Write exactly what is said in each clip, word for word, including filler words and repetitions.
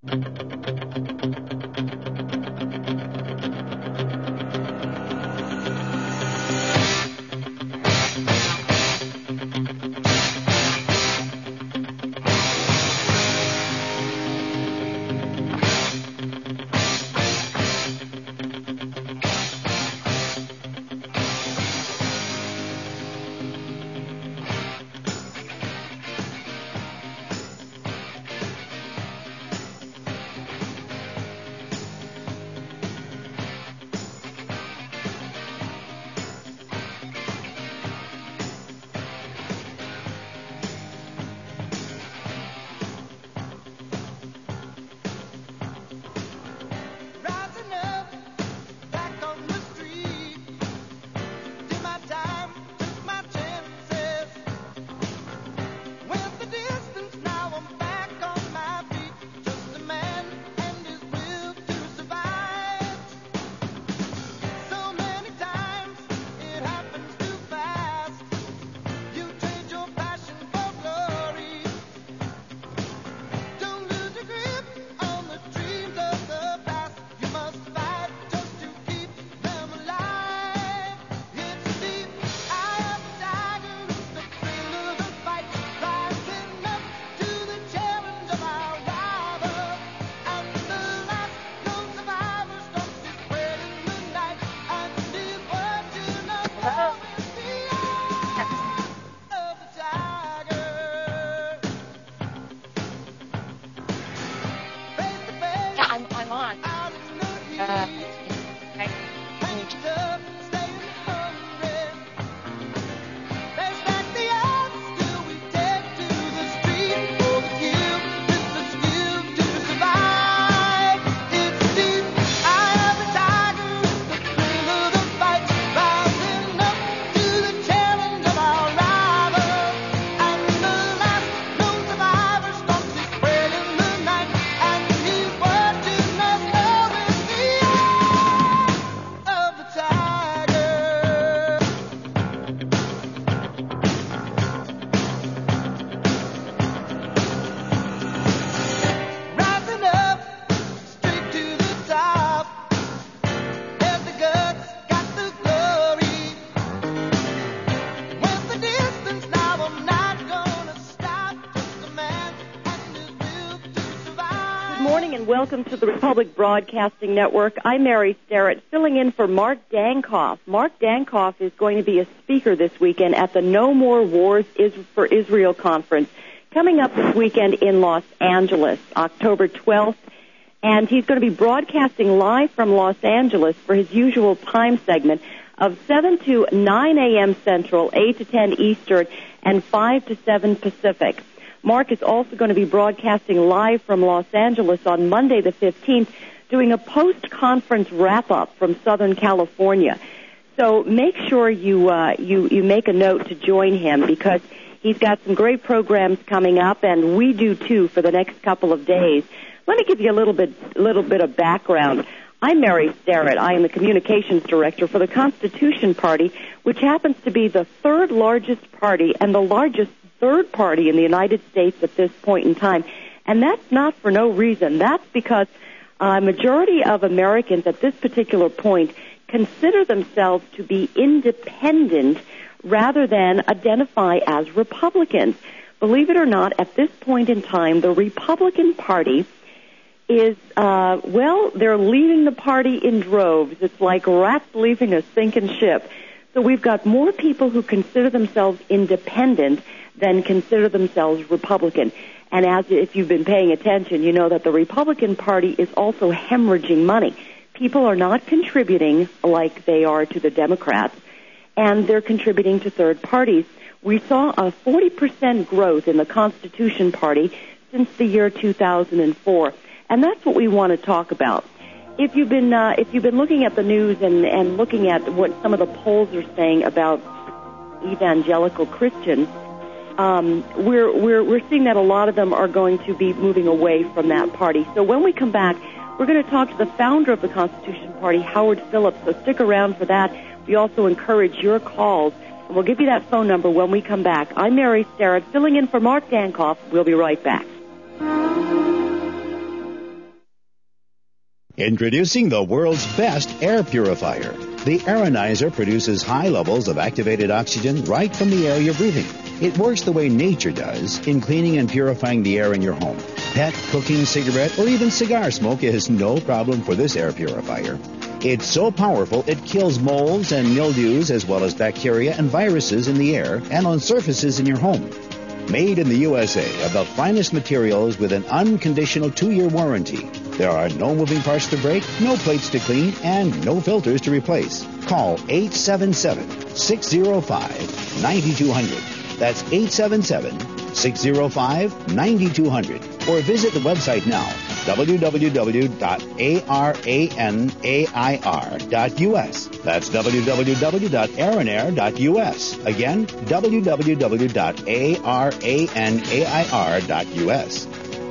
Welcome to the Republic Broadcasting Network. I'm Mary Starrett, filling in for Mark Dankoff. Mark Dankoff is going to be a speaker this weekend at the No More Wars for Israel conference coming up this weekend in Los Angeles, October twelfth. And he's going to be broadcasting live from Los Angeles for his usual time segment of seven to nine a.m. Central, eight to ten Eastern, and five to seven Pacific. Mark is also going to be broadcasting live from Los Angeles on Monday the fifteenth, doing a post-conference wrap-up from Southern California. So make sure you, uh, you, you make a note to join him because he's got some great programs coming up, and we do too for the next couple of days. Let me give you a little bit, little bit of background. I'm Mary Starrett. I am the communications director for the Constitution Party, which happens to be the third largest party and the largest third party in the United States at this point in time. And that's not for no reason. That's because a majority of Americans at this particular point consider themselves to be independent rather than identify as Republicans. Believe it or not, at this point in time, the Republican Party is, uh, well, they're leaving the party in droves. It's like rats leaving a sinking ship. So we've got more people who consider themselves independent than consider themselves Republican. And as if you've been paying attention, you know that the Republican Party is also hemorrhaging money. People are not contributing like they are to the Democrats, and they're contributing to third parties. We saw a forty percent growth in the Constitution Party since the year two thousand four, and that's what we want to talk about. If you've been uh, if you've been looking at the news and, and looking at what some of the polls are saying about evangelical Christians, um, we're we're we're seeing that a lot of them are going to be moving away from that party. So when we come back, we're going to talk to the founder of the Constitution Party, Howard Phillips. So stick around for that. We also encourage your calls, and we'll give you that phone number when we come back. I'm Mary Starrett, filling in for Mark Dankoff. We'll be right back. Introducing the world's best air purifier. The Aeronizer produces high levels of activated oxygen right from the air you're breathing. It works the way nature does in cleaning and purifying the air in your home. Pet, cooking, cigarette, or even cigar smoke is no problem for this air purifier. It's so powerful it kills molds and mildews as well as bacteria and viruses in the air and on surfaces in your home. Made in the U S A of the finest materials with an unconditional two-year warranty. There are no moving parts to break, no plates to clean, and no filters to replace. Call eight seven seven, six zero five, nine two zero zero. That's eight seven seven, six zero five, nine two zero zero. Or visit the website now, w w w dot arenair dot u s. That's w w w dot arenair dot u s. Again, w w w dot arenair dot u s.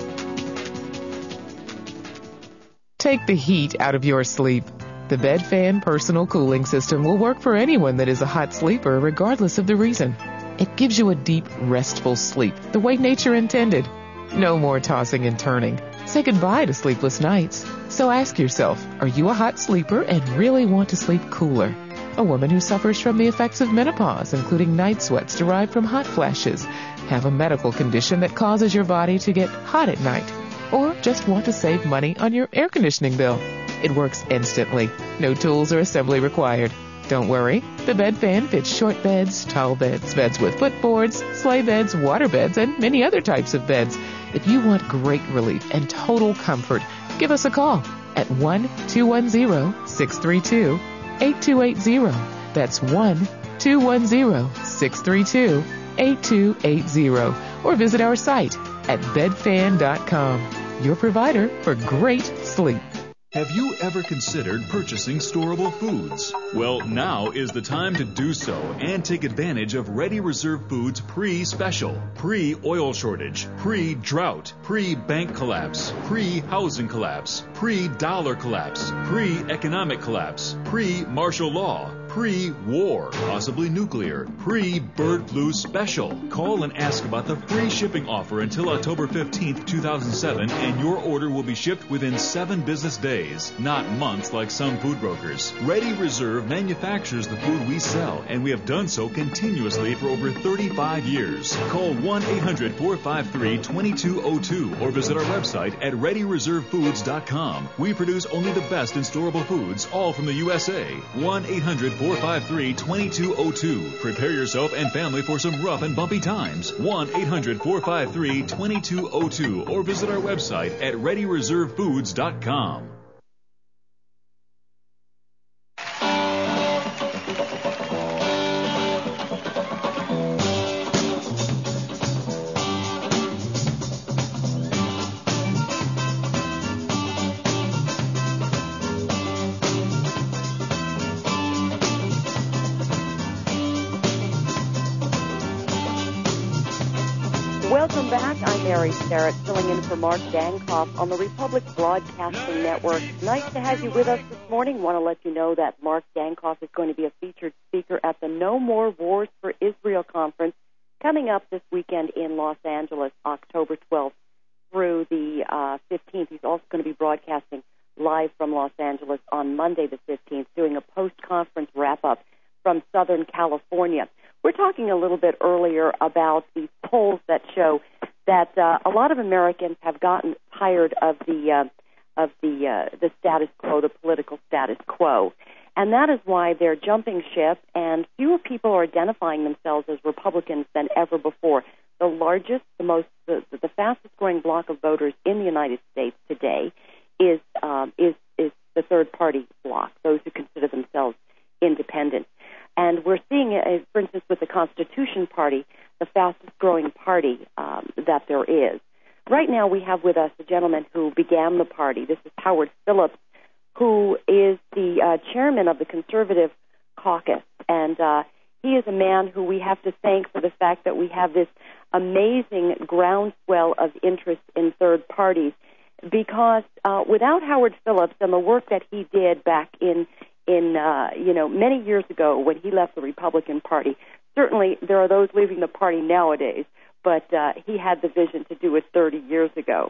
Take the heat out of your sleep. The Bed Fan Personal Cooling System will work for anyone that is a hot sleeper, regardless of the reason. It gives you a deep, restful sleep, the way nature intended. No more tossing and turning. Say goodbye to sleepless nights. So ask yourself, are you a hot sleeper and really want to sleep cooler? A woman who suffers from the effects of menopause, including night sweats derived from hot flashes, have a medical condition that causes your body to get hot at night, or just want to save money on your air conditioning bill. It works instantly. No tools or assembly required. Don't worry. The Bed Fan fits short beds, tall beds, beds with footboards, sleigh beds, water beds, and many other types of beds. If you want great relief and total comfort, give us a call at one two one zero, six three two, eight two eight zero. That's one two one zero, six three two, eight two eight zero. Or visit our site at bed fan dot com. Your provider for great sleep. Have you ever considered purchasing storable foods? Well, now is the time to do so and take advantage of Ready Reserve Foods pre-special, pre-oil shortage, pre-drought, pre-bank collapse, pre-housing collapse, pre-dollar collapse, pre-economic collapse, pre-martial law, pre-war, possibly nuclear, pre-bird flu special. Call and ask about the free shipping offer until October fifteenth, two thousand seven, and your order will be shipped within seven business days, not months like some food brokers. Ready Reserve manufactures the food we sell, and we have done so continuously for over thirty-five years. Call one eight hundred, four five three, two two zero two or visit our website at ready reserve foods dot com. We produce only the best in storable foods, all from the U S A. one eight hundred, four five three, two two zero two. Prepare yourself and family for some rough and bumpy times. one eight hundred, four five three, two two zero two or visit our website at ready reserve foods dot com. Welcome back. I'm Mary Starrett, filling in for Mark Dankoff on the Republic Broadcasting Network. Nice to have you with us this morning. Want to let you know that Mark Dankoff is going to be a featured speaker at the No More Wars for Israel conference coming up this weekend in Los Angeles, October twelfth through the uh, fifteenth. He's also going to be broadcasting live from Los Angeles on Monday the fifteenth, doing a post-conference wrap-up from Southern California. We're talking a little bit earlier about these polls that show that uh, a lot of Americans have gotten tired of the uh, of the uh, the status quo, the political status quo, and that is why they're jumping ship. And fewer people are identifying themselves as Republicans than ever before. The largest, the most, the, the fastest-growing bloc of voters in the United States today is um, is is the third-party bloc, those who consider themselves independent. And we're seeing, uh, for instance, with the Constitution Party, the fastest-growing party um, that there is. Right now we have with us a gentleman who began the party. This is Howard Phillips, who is the uh, chairman of the Conservative Caucus. And uh, he is a man who we have to thank for the fact that we have this amazing groundswell of interest in third parties, because uh, without Howard Phillips and the work that he did back in in, uh, you know, many years ago when he left the Republican Party. Certainly there are those leaving the party nowadays, but uh, he had the vision to do it thirty years ago.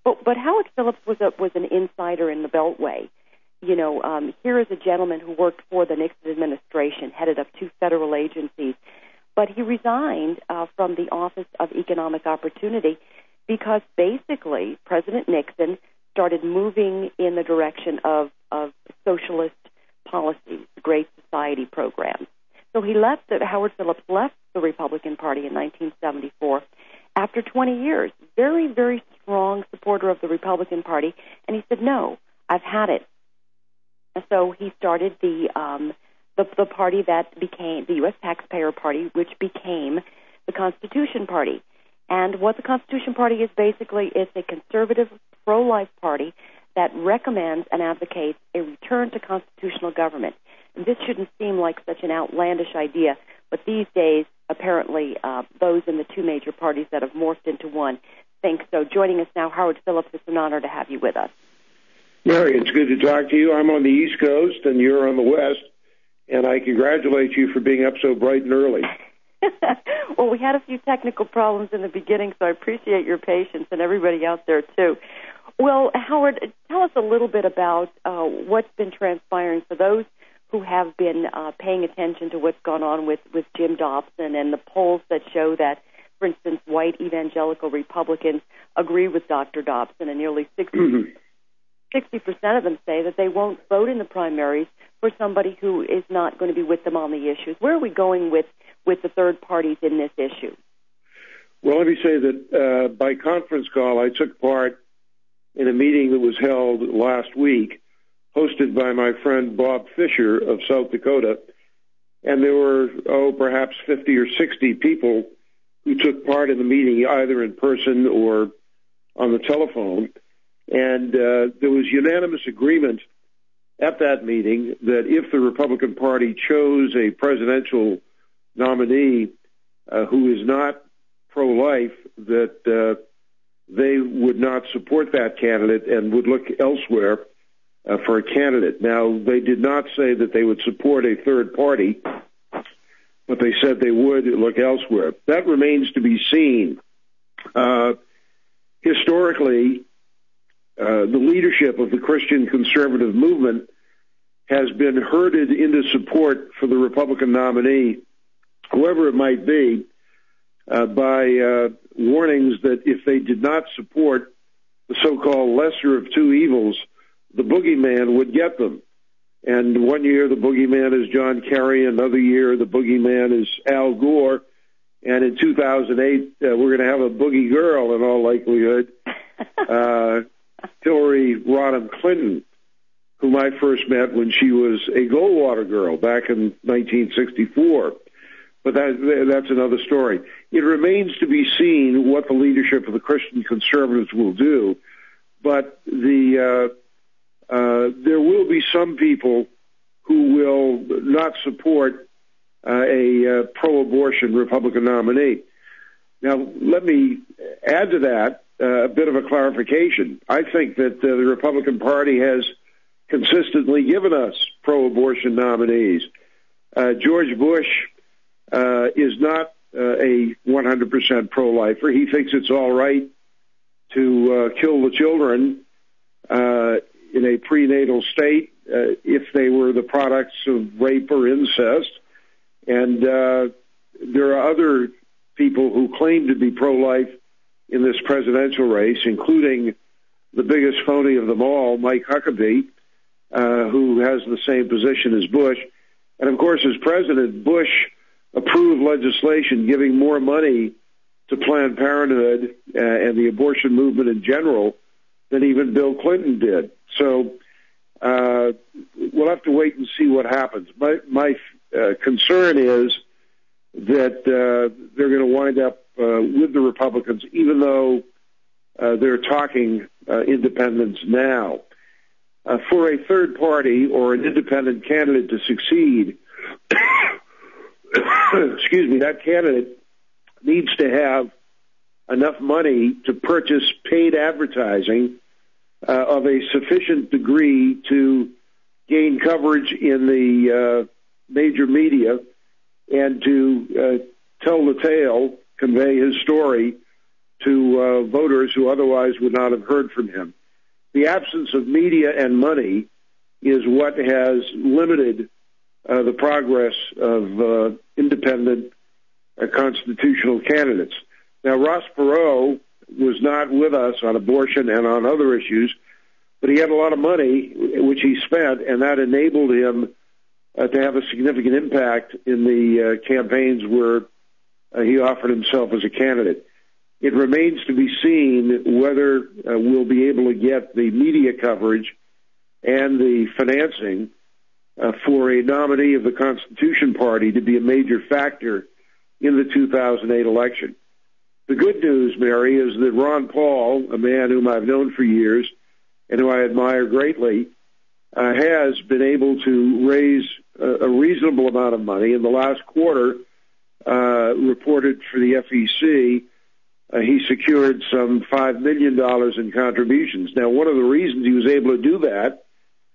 But, but Howard Phillips was a, was an insider in the Beltway. You know, um, here is a gentleman who worked for the Nixon administration, headed up two federal agencies, but he resigned uh, from the Office of Economic Opportunity because basically President Nixon started moving in the direction of, of socialist policies, Great Society programs. So he left, the, Howard Phillips left the Republican Party in nineteen seventy-four after twenty years, very, very strong supporter of the Republican Party, and he said, no, I've had it. And so he started the, um, the the party that became the U S Taxpayer Party, which became the Constitution Party. And what the Constitution Party is basically, it's a conservative, pro-life party that recommends and advocates a return to constitutional government. And this shouldn't seem like such an outlandish idea, but these days, apparently, uh, those in the two major parties that have morphed into one think so. Joining us now, Howard Phillips, it's an honor to have you with us. Mary, it's good to talk to you. I'm on the East Coast, and you're on the West, and I congratulate you for being up so bright and early. Well, we had a few technical problems in the beginning, so I appreciate your patience, and everybody out there, too. Well, Howard, tell us a little bit about uh, what's been transpiring for those who have been uh, paying attention to what's gone on with, with Jim Dobson and the polls that show that, for instance, white evangelical Republicans agree with Doctor Dobson, and nearly sixty percent sixty percent of them say that they won't vote in the primaries for somebody who is not going to be with them on the issues. Where are we going with, with the third parties in this issue? Well, let me say that uh, by conference call, I took part in a meeting that was held last week, hosted by my friend Bob Fisher of South Dakota, and there were, oh, perhaps fifty or sixty people who took part in the meeting, either in person or on the telephone. And uh, there was unanimous agreement at that meeting that if the Republican Party chose a presidential nominee uh, who is not pro-life, that uh, they would not support that candidate and would look elsewhere uh, for a candidate. Now, they did not say that they would support a third party, but they said they would look elsewhere. That remains to be seen. Uh, historically, Uh, the leadership of the Christian conservative movement has been herded into support for the Republican nominee, whoever it might be, uh, by uh, warnings that if they did not support the so-called lesser of two evils, the boogeyman would get them. And one year the boogeyman is John Kerry, another year the boogeyman is Al Gore, and in two thousand eight uh, we're going to have a boogie girl in all likelihood. Uh, Hillary Rodham Clinton, whom I first met when she was a Goldwater girl back in nineteen sixty-four. But that, that's another story. It remains to be seen what the leadership of the Christian conservatives will do. But the uh, uh, there will be some people who will not support uh, a uh, pro-abortion Republican nominee. Now, let me add to that Uh, a bit of a clarification. I think that uh, the Republican Party has consistently given us pro-abortion nominees. Uh, George Bush uh, is not uh, a one hundred percent pro-lifer. He thinks it's all right to uh, kill the children uh, in a prenatal state uh, if they were the products of rape or incest. And uh, there are other people who claim to be pro-life in this presidential race, including the biggest phony of them all, Mike Huckabee, uh, who has the same position as Bush. And, of course, as president, Bush approved legislation giving more money to Planned Parenthood uh, and the abortion movement in general than even Bill Clinton did. So uh, we'll have to wait and see what happens. My, my uh, concern is that uh, they're going to wind up uh, with the Republicans, even though uh, they're talking uh, independence now. Uh, for a third party or an independent candidate to succeed, excuse me, that candidate needs to have enough money to purchase paid advertising uh, of a sufficient degree to gain coverage in the uh, major media and to uh, tell the tale, convey his story to uh, voters who otherwise would not have heard from him. The absence of media and money is what has limited uh, the progress of uh, independent uh, constitutional candidates. Now, Ross Perot was not with us on abortion and on other issues, but he had a lot of money, which he spent, and that enabled him uh, to have a significant impact in the uh, campaigns where uh, he offered himself as a candidate. It remains to be seen whether uh, we'll be able to get the media coverage and the financing uh, for a nominee of the Constitution Party to be a major factor in the two thousand eight election. The good news, Mary, is that Ron Paul, a man whom I've known for years and who I admire greatly, uh, has been able to raise a, a reasonable amount of money. In the last quarter, uh, reported for the F E C, uh, he secured some five million dollars in contributions. Now, one of the reasons he was able to do that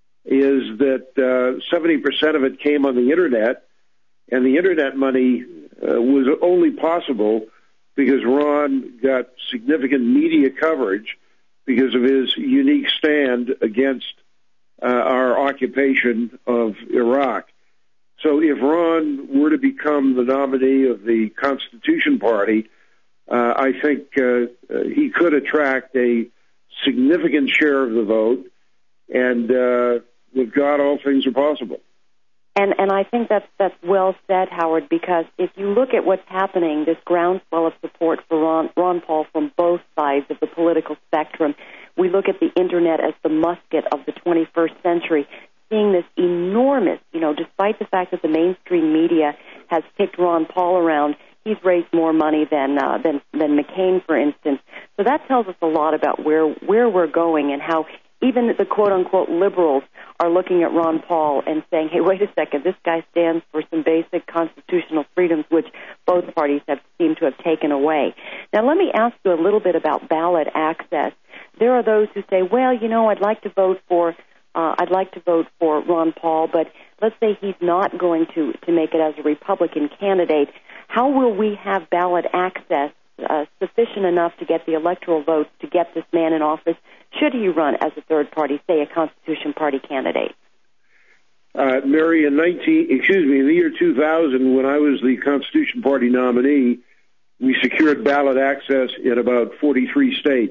is that uh, seventy percent of it came on the Internet, and the Internet money uh, was only possible because Ron got significant media coverage because of his unique stand against uh, our occupation of Iraq. So if Ron were to become the nominee of the Constitution Party, uh, I think uh, he could attract a significant share of the vote, and uh, with God, all things are possible. And and I think that's that's well said, Howard, because if you look at what's happening, this groundswell of support for Ron, Ron Paul from both sides of the political spectrum, we look at the Internet as the musket of the twenty-first century, seeing this enormous, you know, despite the fact that the mainstream media has kicked Ron Paul around, he's raised more money than uh, than than McCain, for instance. So that tells us a lot about where where we're going and how even the quote-unquote liberals are looking at Ron Paul and saying, hey, wait a second, this guy stands for some basic constitutional freedoms which both parties have seemed to have taken away. Now, let me ask you a little bit about ballot access. There are those who say, well, you know, I'd like to vote for uh, I'd like to vote for Ron Paul, but let's say he's not going to, to make it as a Republican candidate. How will we have ballot access uh, sufficient enough to get the electoral votes to get this man in office should he run as a third party, say a Constitution Party candidate? Uh, Mary, in nineteen, excuse me, in the year two thousand, when I was the Constitution Party nominee, we secured ballot access in about forty-three states.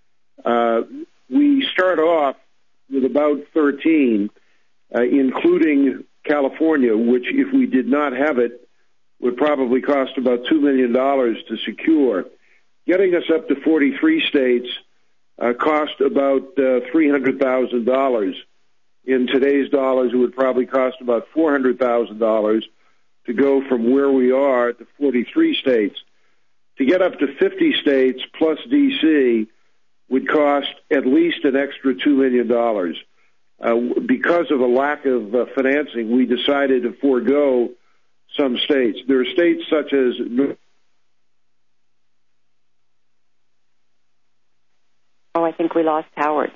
Uh, we start off with about thirteen, uh, including California, which, if we did not have it, would probably cost about two million dollars to secure. Getting us up to forty-three states uh, cost about uh, three hundred thousand dollars. In today's dollars, it would probably cost about four hundred thousand dollars to go from where we are to forty-three states. To get up to fifty states plus D C would cost at least an extra two million dollars. Uh, because of a lack of uh, financing, we decided to forego some states. There are states such as... Oh, I think we lost Howard.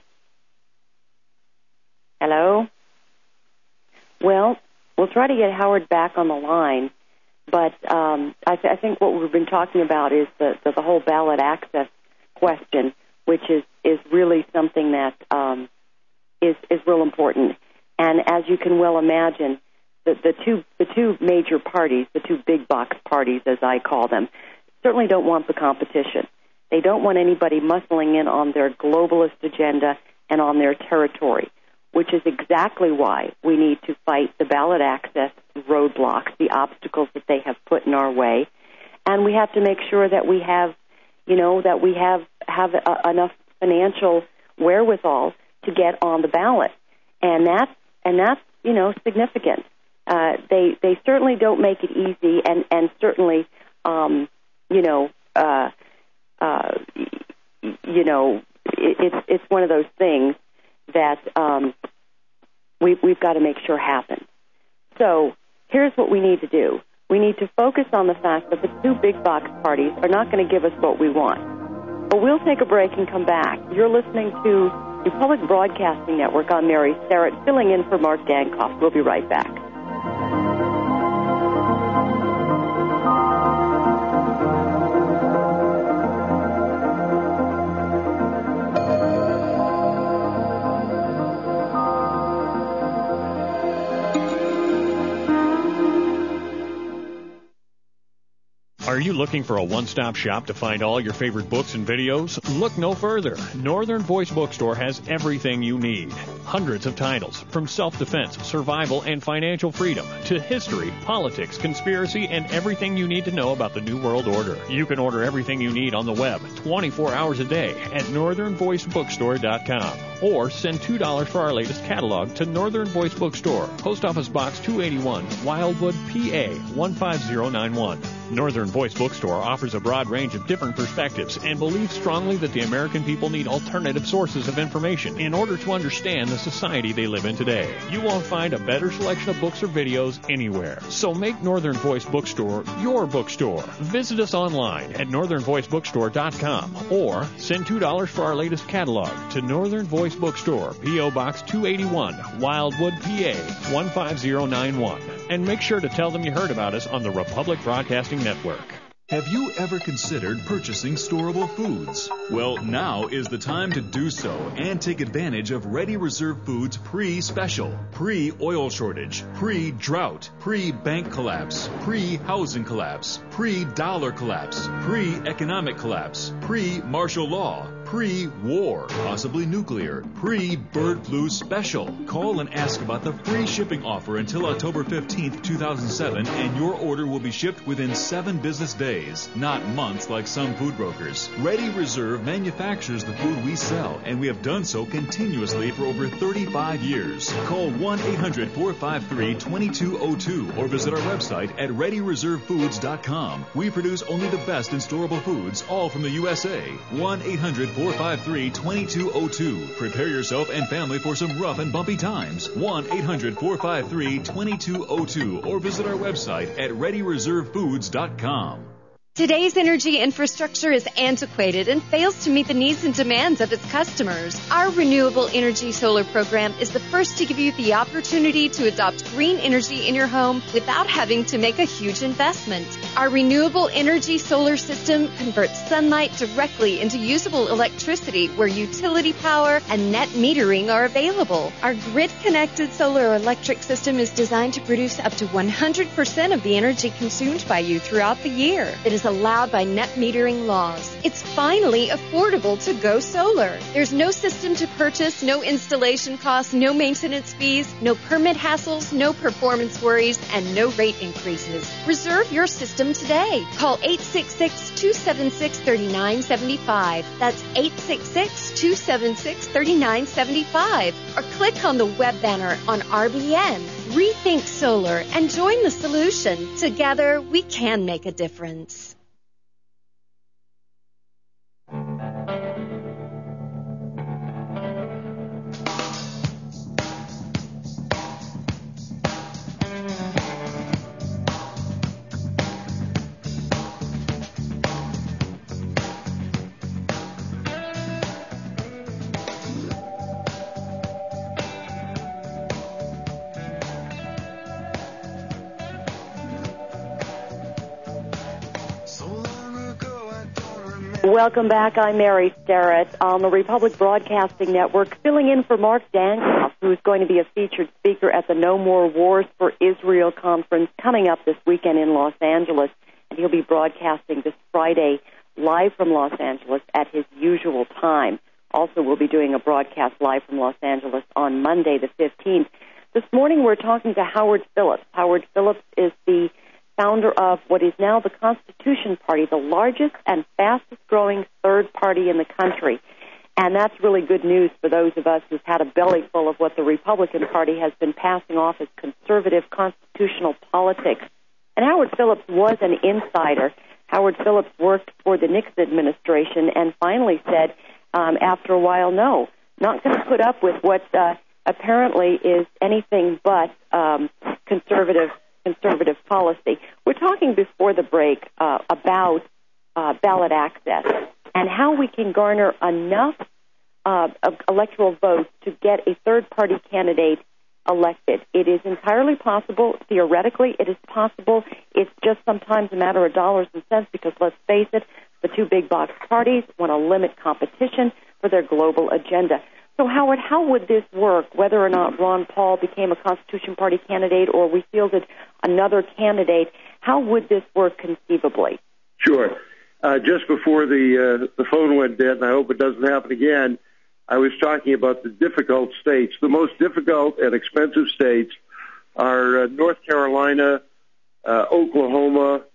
Hello? Well, we'll try to get Howard back on the line, but um, I, th- I think what we've been talking about is the, the, the whole ballot access question, which is, is really something that um, is, is real important. And as you can well imagine, the, the two the two major parties, the two big box parties, as I call them, certainly don't want the competition. They don't want anybody muscling in on their globalist agenda and on their territory, which is exactly why we need to fight the ballot access roadblocks, the obstacles that they have put in our way. And we have to make sure that we have, you know, that we have, have a, enough financial wherewithal to get on the ballot. And that's, and that's, you know, significant. Uh, they, they certainly don't make it easy, and, and certainly, um, you know, uh, uh, you know, it, it's, it's one of those things that um, we, we've got to make sure happens. So here's what we need to do. We need to focus on the fact that the two big box parties are not going to give us what we want. But we'll take a break and come back. You're listening to the Public Broadcasting Network. I'm Mary Starrett, filling in for Mark Dankoff. We'll be right back. Are you looking for a one-stop shop to find all your favorite books and videos? Look no further. Northern Voice Bookstore has everything you need. Hundreds of titles, from self-defense, survival, and financial freedom, to history, politics, conspiracy, and everything you need to know about the New World Order. You can order everything you need on the web twenty-four hours a day at northern voice bookstore dot com. Or send two dollars for our latest catalog to Northern Voice Bookstore, Post Office Box two eighty-one, Wildwood, P A one five zero nine one. Northern Voice Bookstore offers a broad range of different perspectives and believes strongly that the American people need alternative sources of information in order to understand the society they live in today. You won't find a better selection of books or videos anywhere. So make Northern Voice Bookstore your bookstore. Visit us online at northern voice bookstore dot com or send two dollars for our latest catalog to Northern Voice Bookstore, P O Box two eighty-one, Wildwood, P A one five zero nine one. And make sure to tell them you heard about us on the Republic Broadcasting Network. Have you ever considered purchasing storable foods? Well, now is the time to do so and take advantage of Ready Reserve Foods pre-special, pre-oil shortage, pre-drought, pre-bank collapse, pre-housing collapse, pre-dollar collapse, pre-economic collapse, pre-martial law, pre-war, possibly nuclear, pre-bird flu special. Call and ask about the free shipping offer until October fifteenth, two thousand seven, and your order will be shipped within seven business days, not months like some food brokers. Ready Reserve manufactures the food we sell, and we have done so continuously for over thirty-five years. Call one eight hundred, four five three, two two zero two or visit our website at ready reserve foods dot com. We produce only the best in storable foods, all from the U S A. one eight hundred, four five three, two two zero two. Prepare yourself and family for some rough and bumpy times. one eight hundred, four five three, two two zero two or visit our website at ready reserve foods dot com. Today's energy infrastructure is antiquated and fails to meet the needs and demands of its customers. Our Renewable Energy Solar program is the first to give you the opportunity to adopt green energy in your home without having to make a huge investment. Our Renewable Energy Solar system converts sunlight directly into usable electricity where utility power and net metering are available. Our grid-connected solar electric system is designed to produce up to one hundred percent of the energy consumed by you throughout the year. It is allowed by net metering laws. It's finally affordable to go solar. There's no system to purchase, no installation costs, no maintenance fees, no permit hassles, no performance worries, and no rate increases. Reserve your system today. Call eight six six, two seven six, three nine seven five. That's eight six six, two seven six, three nine seven five. Or click on the web banner on R B N. Rethink solar and join the solution. Together, we can make a difference. Welcome back. I'm Mary Starrett on the Republic Broadcasting Network, filling in for Mark Dankoff, who is going to be a featured speaker at the No More Wars for Israel conference coming up this weekend in Los Angeles. And he'll be broadcasting this Friday live from Los Angeles at his usual time. Also, we'll be doing a broadcast live from Los Angeles on Monday the fifteenth. This morning, we're talking to Howard Phillips. Howard Phillips is the founder of what is now the Constitution Party, the largest and fastest-growing third party in the country. And that's really good news for those of us who've had a belly full of what the Republican Party has been passing off as conservative constitutional politics. And Howard Phillips was an insider. Howard Phillips worked for the Nixon administration and finally said, um, after a while, no, not going to put up with what uh, apparently is anything but um, conservative conservative policy. We're talking before the break uh, about uh, ballot access and how we can garner enough uh, of electoral votes to get a third-party candidate elected. It is entirely possible. Theoretically, it is possible. It's just sometimes a matter of dollars and cents because, let's face it, the two big box parties want to limit competition for their global agenda. So, Howard, how would this work, whether or not Ron Paul became a Constitution Party candidate or we fielded another candidate? How would this work conceivably? Sure. Uh, just before the uh, the phone went dead, and I hope it doesn't happen again, I was talking about the difficult states. The most difficult and expensive states are uh, North Carolina, uh, Oklahoma,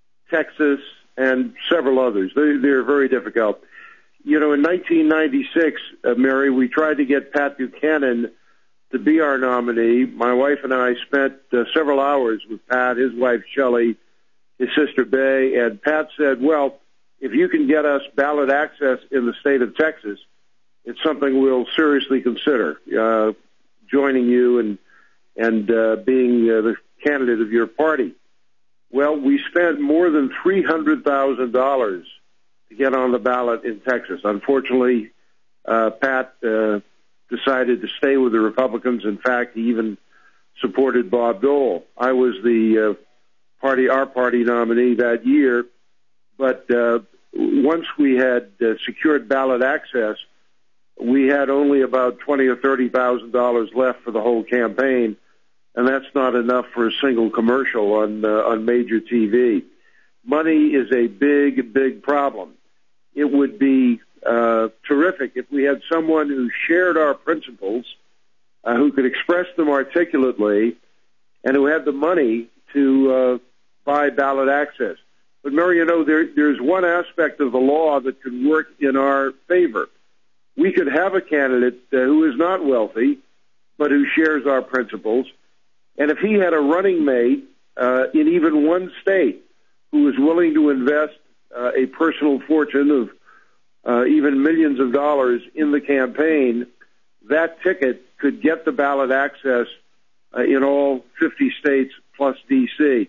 Texas, and several others. They, they're very difficult. You know, in nineteen ninety-six, uh, Mary, we tried to get Pat Buchanan to be our nominee. My wife and I spent uh, several hours with Pat, his wife Shelley, his sister Bay, and Pat said, well, if you can get us ballot access in the state of Texas, it's something we'll seriously consider, uh, joining you and and uh, being uh, the candidate of your party. Well, we spent more than three hundred thousand dollars to get on the ballot in Texas. Unfortunately, uh, Pat uh, decided to stay with the Republicans. In fact, he even supported Bob Dole. I was the uh, party, our party nominee that year, but uh, once we had uh, secured ballot access, we had only about twenty or thirty thousand dollars left for the whole campaign, and that's not enough for a single commercial on uh, on major T V. Money is a big, big problem. It would be uh, terrific if we had someone who shared our principles, uh, who could express them articulately, and who had the money to uh, buy ballot access. But, Mary, you know, there, there's one aspect of the law that could work in our favor. We could have a candidate uh, who is not wealthy, but who shares our principles, and if he had a running mate uh, in even one state who was willing to invest uh, a personal fortune of uh, even millions of dollars in the campaign, that ticket could get the ballot access uh, in all fifty states plus D C.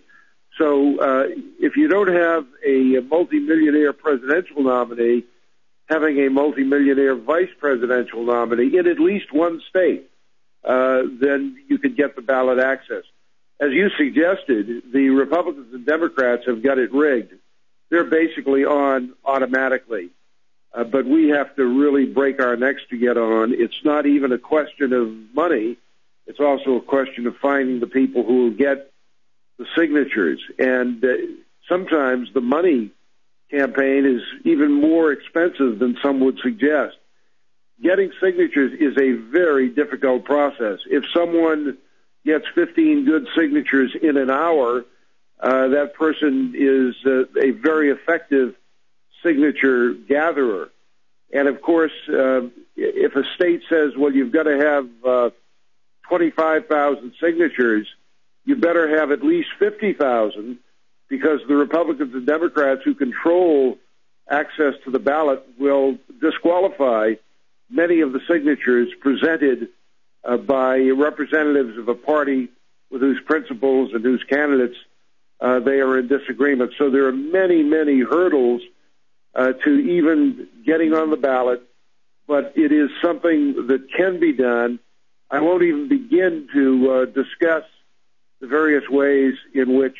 So uh, if you don't have a multimillionaire presidential nominee, having a multimillionaire vice presidential nominee in at least one state, uh, then you could get the ballot access. As you suggested, the Republicans and Democrats have got it rigged. They're basically on automatically. Uh, but we have to really break our necks to get on. It's not even a question of money. It's also a question of finding the people who will get the signatures. And uh, sometimes the money campaign is even more expensive than some would suggest. Getting signatures is a very difficult process. If someone gets fifteen good signatures in an hour, uh, that person is uh, a very effective signature gatherer. And, of course, uh, if a state says, well, you've got to have uh, twenty-five thousand signatures, you better have at least fifty thousand, because the Republicans and Democrats who control access to the ballot will disqualify many of the signatures presented uh, by representatives of a party with whose principles and whose candidates uh, they are in disagreement. So there are many, many hurdles uh, to even getting on the ballot, but it is something that can be done. I won't even begin to uh, discuss the various ways in which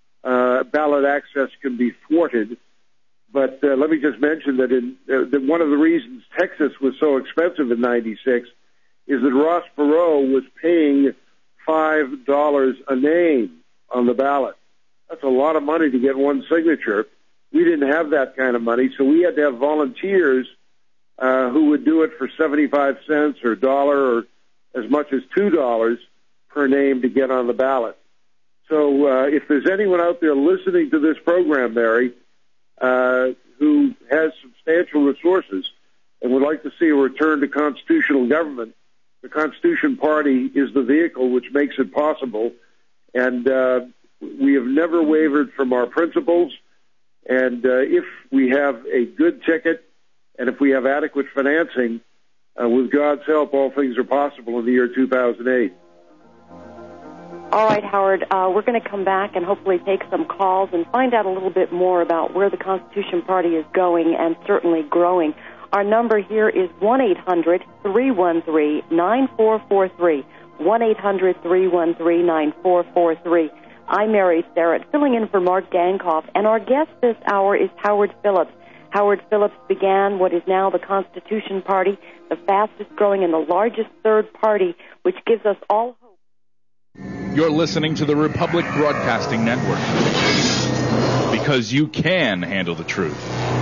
uh, ballot access can be thwarted. But uh, let me just mention that, in, uh, that one of the reasons Texas was so expensive in ninety-six is that Ross Perot was paying five dollars a name on the ballot. That's a lot of money to get one signature. We didn't have that kind of money, so we had to have volunteers uh, who would do it for seventy-five cents or a dollar or as much as two dollars per name to get on the ballot. So uh, if there's anyone out there listening to this program, Mary, uh, who has substantial resources and would like to see a return to constitutional government, the Constitution Party is the vehicle which makes it possible. And uh, we have never wavered from our principles. And uh, if we have a good ticket and if we have adequate financing, uh, with God's help, all things are possible in the year two thousand eight. All right, Howard, uh, we're going to come back and hopefully take some calls and find out a little bit more about where the Constitution Party is going and certainly growing. Our number here is one eight hundred three one three nine four four three, one eight hundred three one three nine four four three. I'm Mary Starrett, filling in for Mark Dankoff, and our guest this hour is Howard Phillips. Howard Phillips began what is now the Constitution Party, the fastest growing and the largest third party, which gives us all hope. You're listening to the Republic Broadcasting Network. because you can handle the truth.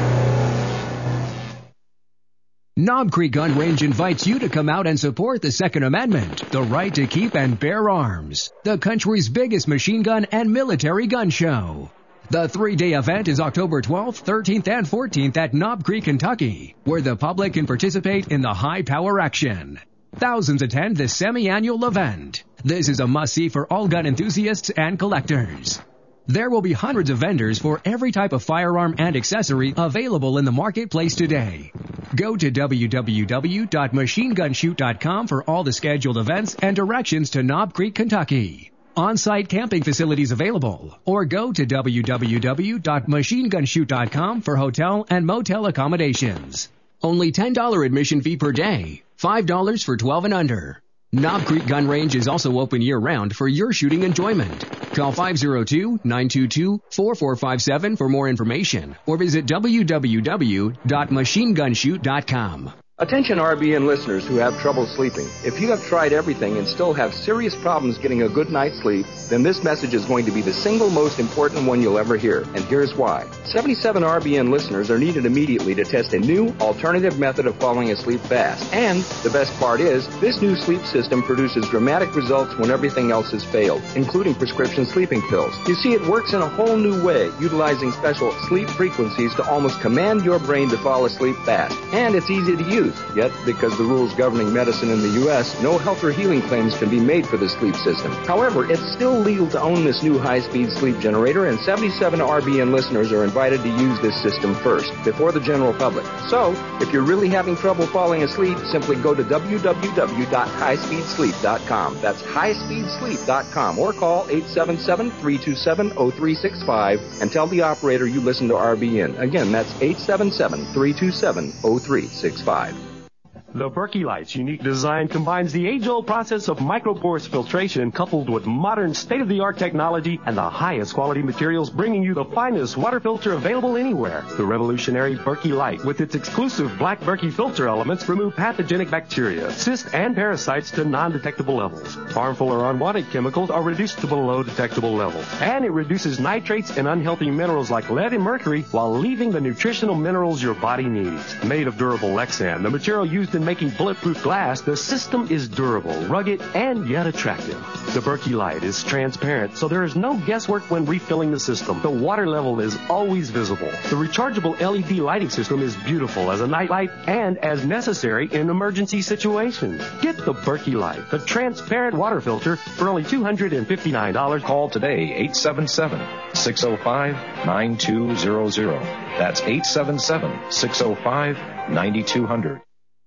Knob Creek Gun Range invites you to come out and support the Second Amendment, the right to keep and bear arms, the country's biggest machine gun and military gun show. The three-day event is October twelfth, thirteenth, and fourteenth at Knob Creek, Kentucky, where the public can participate in the high-power action. Thousands attend this semi-annual event. This is a must-see for all gun enthusiasts and collectors. There will be hundreds of vendors for every type of firearm and accessory available in the marketplace today. Go to w w w dot machine gun shoot dot com for all the scheduled events and directions to Knob Creek, Kentucky. On-site camping facilities available, or go to w w w dot machine gun shoot dot com for hotel and motel accommodations. Only ten dollars admission fee per day, five dollars for twelve and under. Knob Creek Gun Range is also open year-round for your shooting enjoyment. Call five oh two, nine two two, four four five seven for more information, or visit w w w dot machine gun shoot dot com. Attention R B N listeners who have trouble sleeping. If you have tried everything and still have serious problems getting a good night's sleep, then this message is going to be the single most important one you'll ever hear. And here's why. seventy-seven R B N listeners are needed immediately to test a new alternative method of falling asleep fast. And the best part is, this new sleep system produces dramatic results when everything else has failed, including prescription sleeping pills. You see, it works in a whole new way, utilizing special sleep frequencies to almost command your brain to fall asleep fast. And it's easy to use. Yet, because the rules governing medicine in the U S, no health or healing claims can be made for the sleep system. However, it's still legal to own this new high-speed sleep generator, and seventy-seven R B N listeners are invited to use this system first, before the general public. So, if you're really having trouble falling asleep, simply go to w w w dot high speed sleep dot com. That's high speed sleep dot com, or call eight seven seven, three two seven, zero three six five and tell the operator you listen to R B N. Again, that's eight seven seven, three two seven, zero three six five. The Berkey Light's unique design combines the age-old process of microporous filtration coupled with modern state-of-the-art technology and the highest quality materials, bringing you the finest water filter available anywhere. The revolutionary Berkey Light, with its exclusive black Berkey filter elements, remove pathogenic bacteria, cysts, and parasites to non-detectable levels. Harmful or unwanted chemicals are reduced to below detectable levels. And it reduces nitrates and unhealthy minerals like lead and mercury while leaving the nutritional minerals your body needs. Made of durable Lexan, the material used in making bulletproof glass, the system is durable, rugged, and yet attractive. The Berkey Light is transparent, so there is no guesswork when refilling the system. The water level is always visible. The rechargeable L E D lighting system is beautiful as a night light and as necessary in emergency situations. Get the Berkey Light, the transparent water filter, for only two hundred fifty-nine dollars. Call today, eight seven seven, six oh five, nine two zero zero. That's eight seven seven, six oh five, nine two hundred.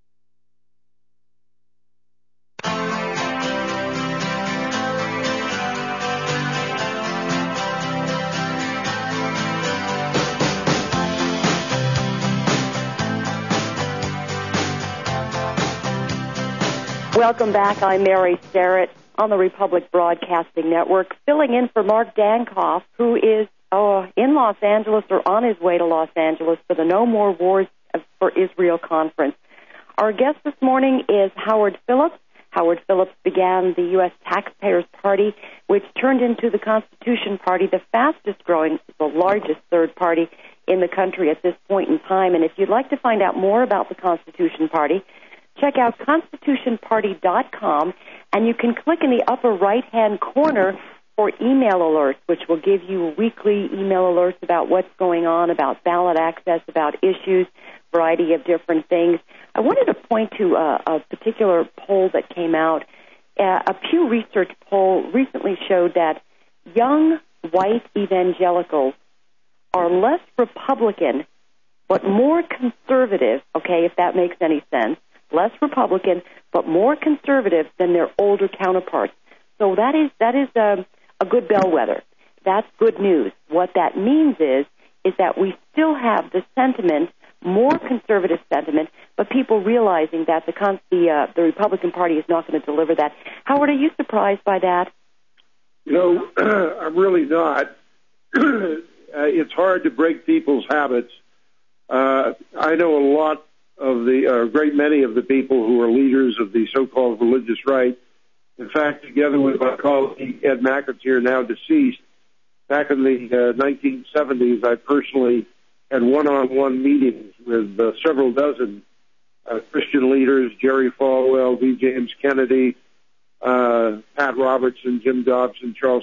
Welcome back. I'm Mary Starrett on the Republic Broadcasting Network, filling in for Mark Dankoff, who is oh, in Los Angeles or on his way to Los Angeles for the No More Wars for Israel conference. Our guest this morning is Howard Phillips. Howard Phillips began the U S Taxpayers Party, which turned into the Constitution Party, the fastest-growing, the largest third party in the country at this point in time. And if you'd like to find out more about the Constitution Party, check out constitution party dot com, and you can click in the upper right-hand corner for email alerts, which will give you weekly email alerts about what's going on, about ballot access, about issues, variety of different things. I wanted to point to a, a particular poll that came out. Uh, a Pew Research poll recently showed that young white evangelicals are less Republican but more conservative, okay, if that makes any sense, less Republican, but more conservative than their older counterparts. So that is that is a, a good bellwether. That's good news. What that means is is that we still have the sentiment, more conservative sentiment, but people realizing that the the, uh, the Republican Party is not going to deliver that. Howard, are you surprised by that? You know, I'm really not. uh, it's hard to break people's habits. Uh, I know a lot of the, a uh, great many of the people who are leaders of the so-called religious right. In fact, together with my colleague Ed McAteer, now deceased, back in the uh, nineteen seventies, I personally had one-on-one meetings with uh, several dozen uh, Christian leaders, Jerry Falwell, D. James Kennedy, uh, Pat Robertson, Jim Dobson, Charles.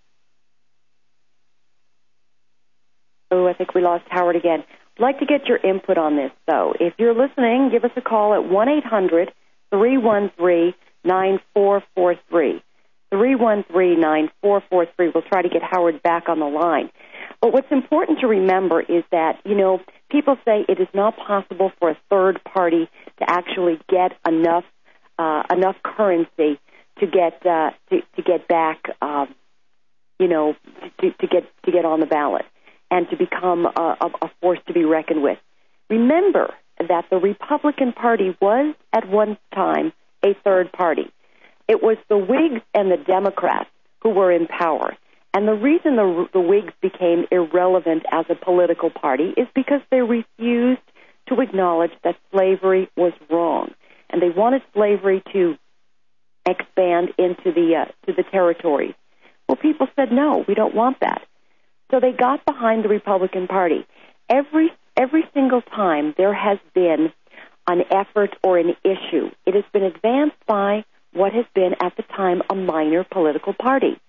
Oh, I think we lost Howard again. I'd like to get your input on this, though. If you're listening, give us a call at one eight hundred three one three nine four four three. three one three nine four four three. We'll try to get Howard back on the line. But what's important to remember is that, you know, people say it is not possible for a third party to actually get enough uh, enough currency to get uh, to, to get back, um, you know, to, to get to get on the ballot and to become a, a force to be reckoned with. Remember that the Republican Party was at one time a third party. It was the Whigs and the Democrats who were in power. And the reason the, the Whigs became irrelevant as a political party is because they refused to acknowledge that slavery was wrong. And they wanted slavery to expand into the, uh, to the territories. Well, people said, no, we don't want that. So they got behind the Republican Party. Every, every single time there has been an effort or an issue, it has been advanced by what has been at the time a minor political party.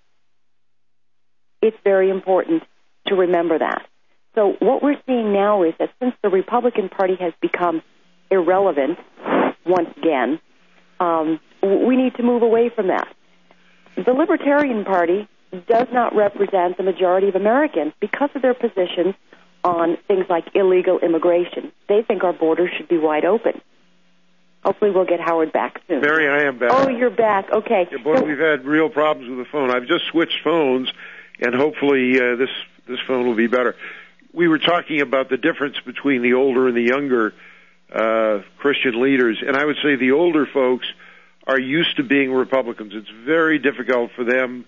It's very important to remember that. So what we're seeing now is that since the Republican Party has become irrelevant once again, um, we need to move away from that. The Libertarian Party does not represent the majority of Americans because of their positions on things like illegal immigration. They think our borders should be wide open. Hopefully we'll get Howard back soon. Mary, I am back. Oh, you're back. Okay. Yeah, boy, so, we've had real problems with the phone. I've just switched phones, and hopefully uh, this this phone will be better. We were talking about the difference between the older and the younger uh, Christian leaders, and I would say the older folks are used to being Republicans. It's very difficult for them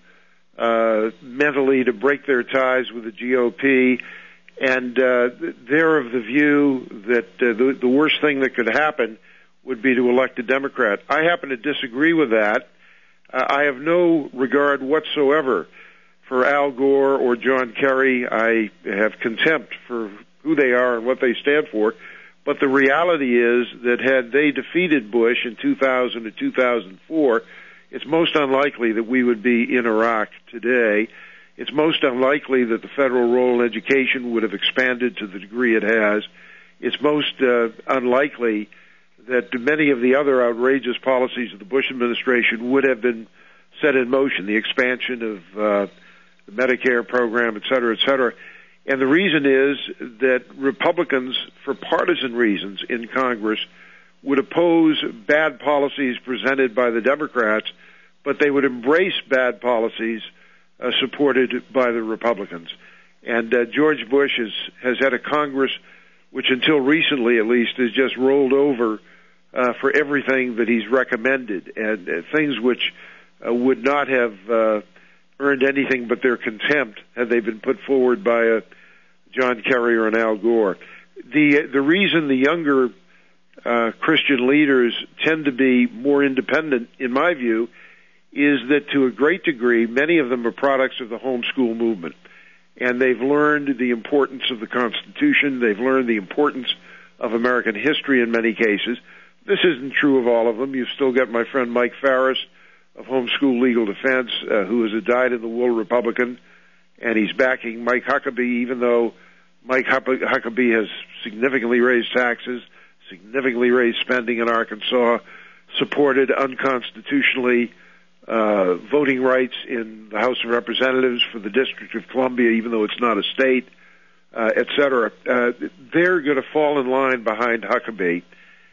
uh, mentally to break their ties with the G O P, and uh, they're of the view that uh, the, the worst thing that could happen would be to elect a Democrat. I happen to disagree with that. Uh, I have no regard whatsoever for Al Gore or John Kerry. I have contempt for who they are and what they stand for. But the reality is that had they defeated Bush in two thousand to two thousand four, it's most unlikely that we would be in Iraq today. It's most unlikely that the federal role in education would have expanded to the degree it has. It's most uh, unlikely that many of the other outrageous policies of the Bush administration would have been set in motion, the expansion of uh, the Medicare program, et cetera, et cetera. And the reason is that Republicans, for partisan reasons in Congress, would oppose bad policies presented by the Democrats, but they would embrace bad policies uh, supported by the Republicans. And uh, George Bush has, has had a Congress which until recently at least has just rolled over uh, for everything that he's recommended, and uh, things which uh, would not have uh, earned anything but their contempt had they been put forward by a John Kerry or an Al Gore. The the reason the younger uh, Christian leaders tend to be more independent, in my view, is that to a great degree, many of them are products of the homeschool movement. And they've learned the importance of the Constitution. They've learned the importance of American history in many cases. This isn't true of all of them. You've still got my friend Mike Farris of Homeschool Legal Defense, uh, who is a dyed-in-the-wool Republican, and he's backing Mike Huckabee, even though Mike Huckabee has significantly raised taxes, significantly raised spending in Arkansas, supported unconstitutionally uh, voting rights in the House of Representatives for the District of Columbia, even though it's not a state, uh, et cetera. Uh, they're going to fall in line behind Huckabee.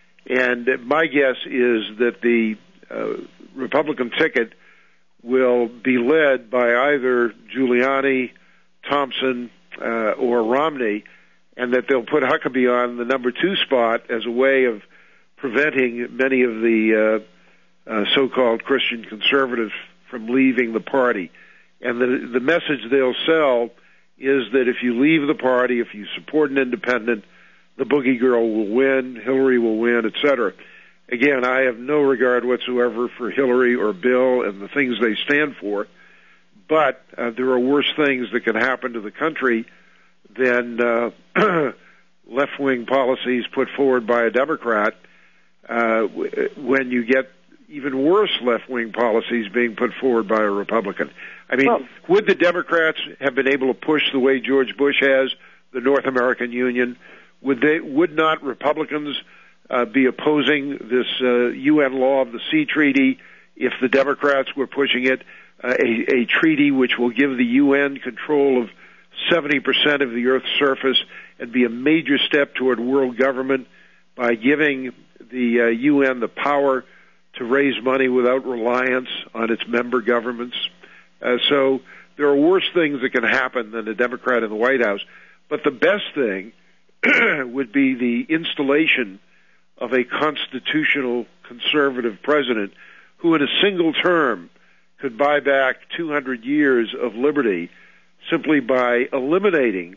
And my guess is that the uh, Republican ticket will be led by either Giuliani, Thompson, uh, or Romney, and that they'll put Huckabee on the number two spot as a way of preventing many of the uh, uh, so-called Christian conservatives from leaving the party. And the, the message they'll sell is that if you leave the party, if you support an independent, the boogie girl will win, Hillary will win, et cetera. Again, I have no regard whatsoever for Hillary or Bill and the things they stand for, but uh, there are worse things that can happen to the country than uh, left-wing policies put forward by a Democrat uh, when you get even worse left-wing policies being put forward by a Republican. I mean, well, would the Democrats have been able to push the way George Bush has the North American Union? Would they? Would not Republicans uh, be opposing this uh, U N law of the Sea Treaty if the Democrats were pushing it, uh, a, a treaty which will give the U N control of seventy percent of the Earth's surface and be a major step toward world government by giving the uh, U N the power to raise money without reliance on its member governments? Uh, so there are worse things that can happen than a Democrat in the White House. But the best thing would be the installation of a constitutional conservative president who in a single term could buy back two hundred years of liberty simply by eliminating,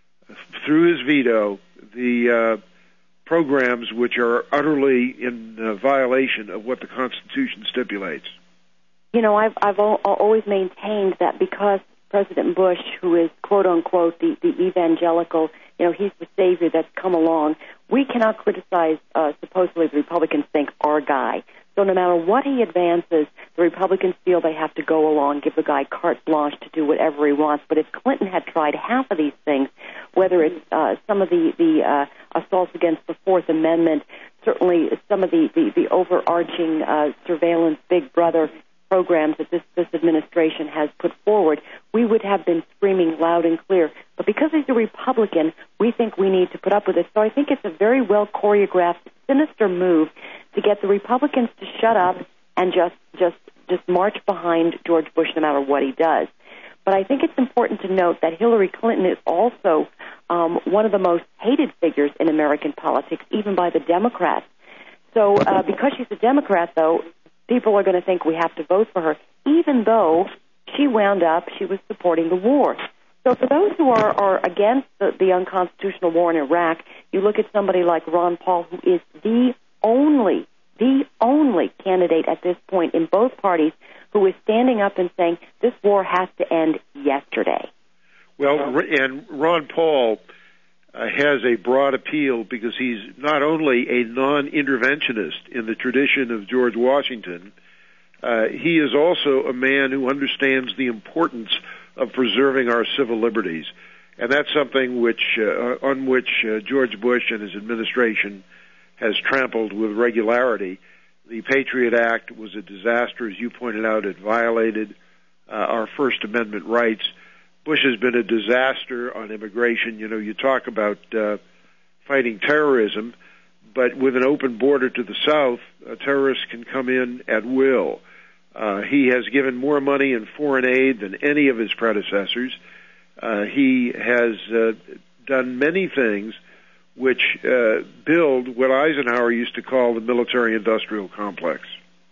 through his veto, the uh, programs which are utterly in uh, violation of what the Constitution stipulates. You know, I've, I've al- always maintained that because President Bush, who is quote-unquote the, the evangelical, you know, he's the savior that's come along, we cannot criticize, uh, supposedly the Republicans think, our guy. So no matter what he advances, the Republicans feel they have to go along, give the guy carte blanche to do whatever he wants. But if Clinton had tried half of these things, whether it's uh, some of the, the uh, assaults against the Fourth Amendment, certainly some of the, the, the overarching uh, surveillance Big Brother programs that this, this administration has put forward, we would have been screaming loud and clear. But because he's a Republican, we think we need to put up with it. So I think it's a very well choreographed, sinister move to get the Republicans to shut up and just just just march behind George Bush no matter what he does. But I think it's important to note that Hillary Clinton is also um, one of the most hated figures in American politics, even by the Democrats. So uh, because she's a Democrat, though, people are going to think we have to vote for her, even though she wound up, she was supporting the war. So for those who are, are against the, the unconstitutional war in Iraq, you look at somebody like Ron Paul, who is the only, the only candidate at this point in both parties who is standing up and saying this war has to end yesterday. Well, and Ron Paul uh, has a broad appeal because he's not only a non-interventionist in the tradition of George Washington, uh, he is also a man who understands the importance of preserving our civil liberties. And that's something which, uh, on which uh, George Bush and his administration has trampled with regularity. The Patriot Act was a disaster, as you pointed out. It violated uh, our First Amendment rights. Bush has been a disaster on immigration. You know, you talk about uh, fighting terrorism, but with an open border to the south, uh, terrorists can come in at will. Uh, he has given more money in foreign aid than any of his predecessors. Uh, he has uh, done many things which uh, build what Eisenhower used to call the military-industrial complex.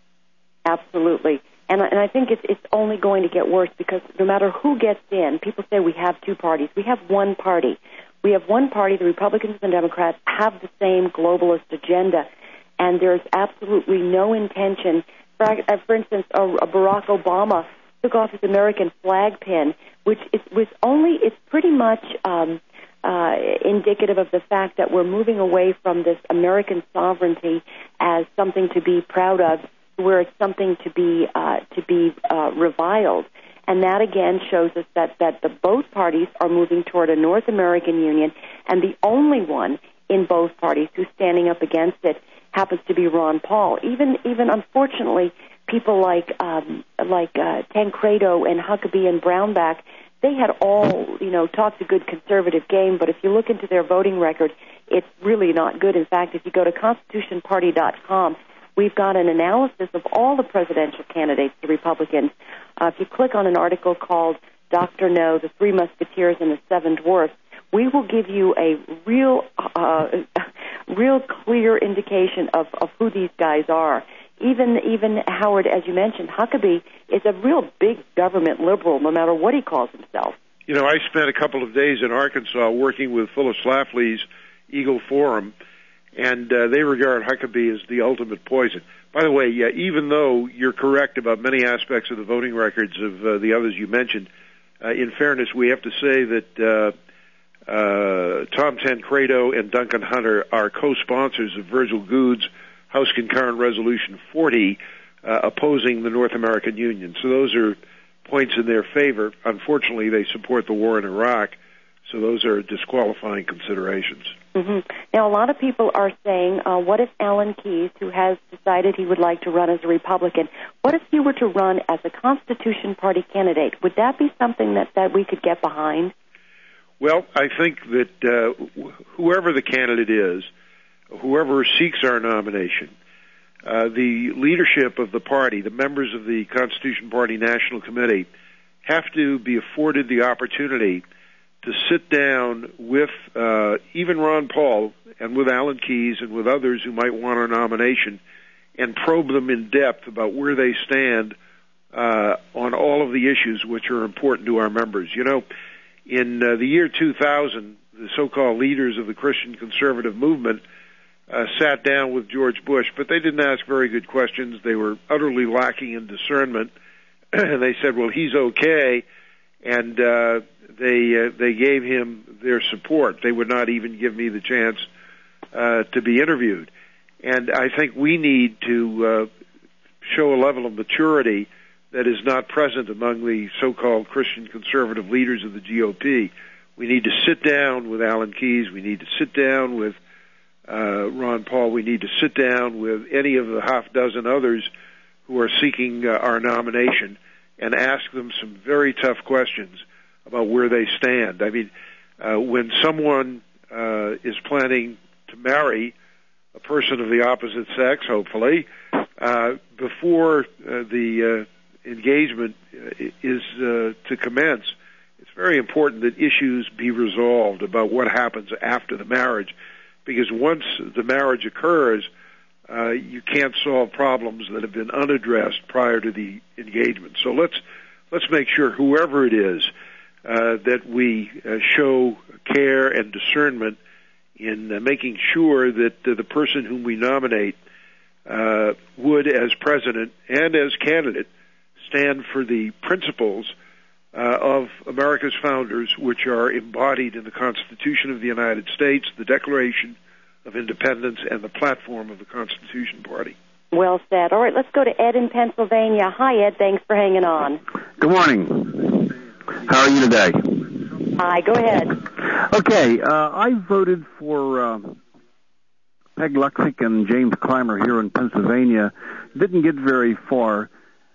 Absolutely. And, and I think it's, it's only going to get worse because no matter who gets in, people say we have two parties. We have one party. We have one party. The Republicans and Democrats have the same globalist agenda, and there's absolutely no intention. For, uh, for instance, uh, Barack Obama took off his American flag pin, which is, was only, it's pretty much um, uh, indicative of the fact that we're moving away from this American sovereignty as something to be proud of, where it's something to be uh, to be uh, reviled. And that, again, shows us that, that the both parties are moving toward a North American Union, and the only one in both parties who's standing up against it happens to be Ron Paul. Even, even unfortunately, people like um, like uh, Tancredo and Huckabee and Brownback, they had all, you know, talked a good conservative game, but if you look into their voting record, it's really not good. In fact, if you go to constitution party dot com, we've got an analysis of all the presidential candidates, the Republicans. Uh, if you click on an article called Doctor No, The Three Musketeers and the Seven Dwarfs, we will give you a real, uh, real clear indication of, of who these guys are. Even, even Howard, as you mentioned, Huckabee is a real big government liberal, no matter what he calls himself. You know, I spent a couple of days in Arkansas working with Phyllis Schlafly's Eagle Forum, and uh, they regard Huckabee as the ultimate poison. By the way, yeah, even though you're correct about many aspects of the voting records of uh, the others you mentioned, uh, in fairness, we have to say that uh, uh, Tom Tancredo and Duncan Hunter are co-sponsors of Virgil Good's House Concurrent Resolution forty, uh, opposing the North American Union. So those are points in their favor. Unfortunately, they support the war in Iraq, so those are disqualifying considerations. Mm-hmm. Now, a lot of people are saying, uh, what if Alan Keyes, who has decided he would like to run as a Republican, what if he were to run as a Constitution Party candidate? Would that be something that, that we could get behind? Well, I think that uh, whoever the candidate is, whoever seeks our nomination, uh, the leadership of the party, the members of the Constitution Party National Committee, have to be afforded the opportunity to sit down with uh, even Ron Paul and with Alan Keyes and with others who might want our nomination and probe them in depth about where they stand uh, on all of the issues which are important to our members. You know, in uh, the year two thousand, the so-called leaders of the Christian conservative movement uh, sat down with George Bush, but they didn't ask very good questions. They were utterly lacking in discernment. And they said, well, he's okay, and uh, they uh, they gave him their support. They would not even give me the chance uh, to be interviewed. And I think we need to uh, show a level of maturity that is not present among the so-called Christian conservative leaders of the G O P. We need to sit down with Alan Keyes. We need to sit down with uh, Ron Paul. We need to sit down with any of the half dozen others who are seeking uh, our nomination and ask them some very tough questions about where they stand. I mean, uh, when someone uh, is planning to marry a person of the opposite sex, hopefully, uh, before uh, the uh, engagement is uh, to commence, it's very important that issues be resolved about what happens after the marriage, because once the marriage occurs, Uh, you can't solve problems that have been unaddressed prior to the engagement. So let's let's make sure, whoever it is, uh, that we uh, show care and discernment in uh, making sure that uh, the person whom we nominate uh, would, as president and as candidate, stand for the principles uh, of America's founders, which are embodied in the Constitution of the United States, the Declaration of Independence, and the platform of the Constitution Party. Well said. All right, let's go to Ed in Pennsylvania. Hi, Ed. Thanks for hanging on. Good morning. How are you today? Hi, go ahead. Okay, uh, I voted for uh, Peg Luxick and James Clymer here in Pennsylvania. Didn't get very far.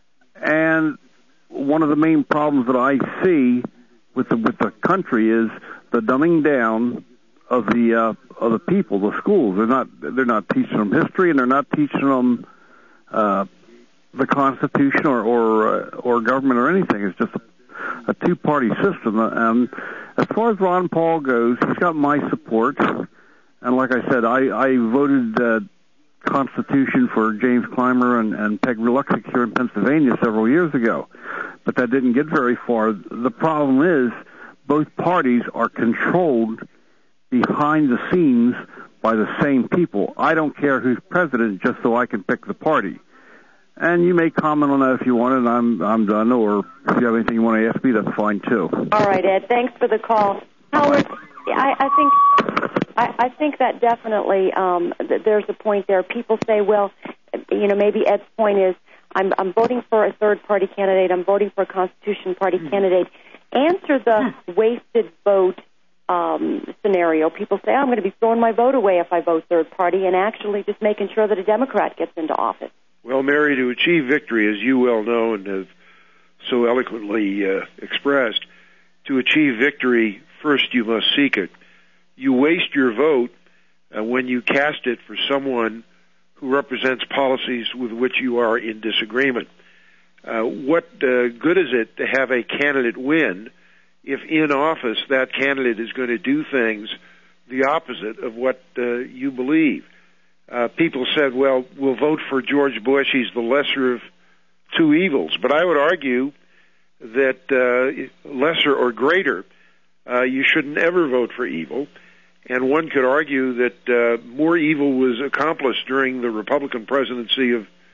And one of the main problems that I see with the, with the country is the dumbing down of the uh, of the people, the schools. They're not they're not teaching them history, and they're not teaching them uh, the Constitution or or, uh, or government or anything. It's just a, a two party system. And as far as Ron Paul goes, he's got my support. And like I said, I I voted uh, Constitution for James Clymer and, and Peg Luxick here in Pennsylvania several years ago, but that didn't get very far. The problem is both parties are controlled behind the scenes by the same people. I don't care who's president, just so I can pick the party. And you may comment on that if you want, and I'm I'm done. Or if you have anything you want to ask me, that's fine too. All right, Ed. Thanks for the call, Howard. I, I think I, I think that definitely um, th- there's a point there. People say, well, you know, maybe Ed's point is, I'm I'm voting for a third party candidate. I'm voting for a Constitution Party mm-hmm. candidate. Answer the wasted vote Um, scenario. People say, oh, I'm going to be throwing my vote away if I vote third party, and actually just making sure that a Democrat gets into office. Well, Mary, to achieve victory, as you well know and have so eloquently uh, expressed, to achieve victory, first you must seek it. You waste your vote uh, when you cast it for someone who represents policies with which you are in disagreement. Uh, what uh, good is it to have a candidate win if in office that candidate is going to do things the opposite of what uh, you believe? Uh, people said, well, we'll vote for George Bush. He's the lesser of two evils. But I would argue that uh, lesser or greater, uh, you should never vote for evil. And one could argue that uh, more evil was accomplished during the Republican presidency of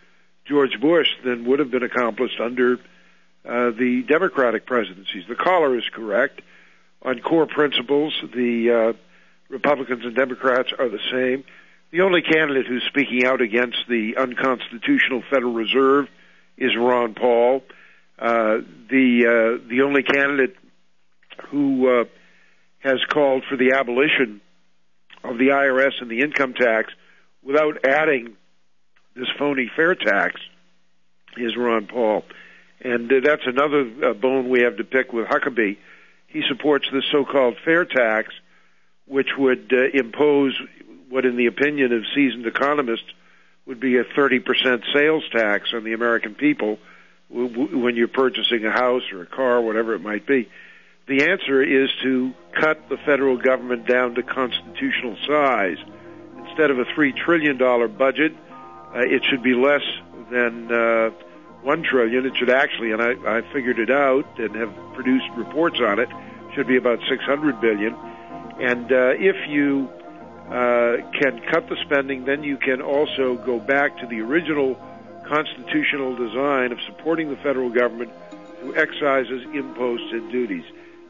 George Bush than would have been accomplished under uh, the Democratic presidencies. The caller is correct. On core principles, the uh, Republicans and Democrats are the same. The only candidate who's speaking out against the unconstitutional Federal Reserve is Ron Paul. Uh, the uh, the only candidate who uh, has called for the abolition of the I R S and the income tax without adding this phony fair tax is Ron Paul. And uh, that's another uh, bone we have to pick with Huckabee. He supports this so-called fair tax, which would uh, impose what, in the opinion of seasoned economists, would be a thirty percent sales tax on the American people w- w- when you're purchasing a house or a car, whatever it might be. The answer is to cut the federal government down to constitutional size. Instead of a three trillion dollars budget, uh, it should be less than uh, one trillion dollars. It should actually, and I, I figured it out and have produced reports on it, should be about six hundred billion dollars. And uh, if you uh, can cut the spending, then you can also go back to the original constitutional design of supporting the federal government through excises, imposts, and duties.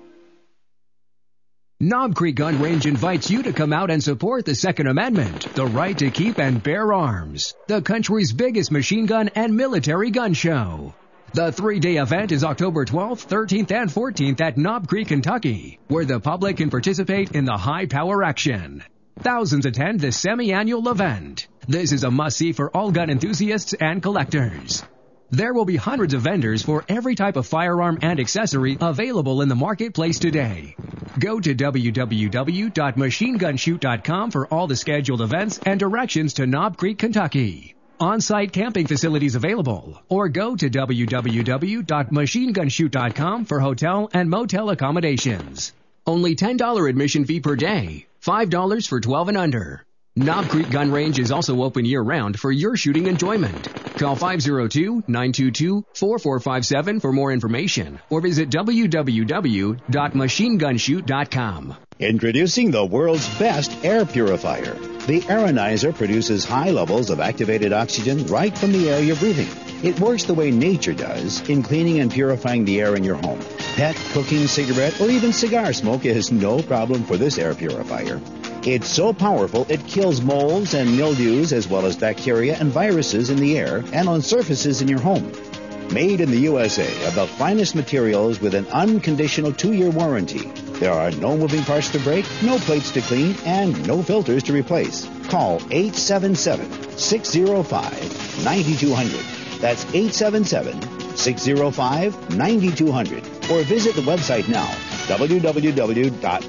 Knob Creek Gun Range invites you to come out and support the Second Amendment, the right to keep and bear arms, the country's biggest machine gun and military gun show. The three-day event is October twelfth, thirteenth, and fourteenth at Knob Creek, Kentucky, where the public can participate in the high-power action. Thousands attend this semi-annual event. This is a must-see for all gun enthusiasts and collectors. There will be hundreds of vendors for every type of firearm and accessory available in the marketplace today. Go to w w w dot machine gun shoot dot com for all the scheduled events and directions to Knob Creek, Kentucky. On-site camping facilities available, or go to w w w dot machine gun shoot dot com for hotel and motel accommodations. Only ten dollars admission fee per day, five dollars for twelve and under. Knob Creek Gun Range is also open year-round for your shooting enjoyment. Call five oh two, nine two two, four four five seven for more information, or visit w w w dot machine gun shoot dot com. Introducing the world's best air purifier. The Aeronizer produces high levels of activated oxygen right from the air you're breathing. It works the way nature does in cleaning and purifying the air in your home. Pet, cooking, cigarette, or even cigar smoke is no problem for this air purifier. It's so powerful it kills molds and mildews as well as bacteria and viruses in the air and on surfaces in your home. Made in the U S A of the finest materials with an unconditional two-year warranty. There are no moving parts to break, no plates to clean, and no filters to replace. Call eight seven seven, six oh five, nine two hundred. That's eight seven seven, six oh five, nine two hundred. Or visit the website now, w w w dot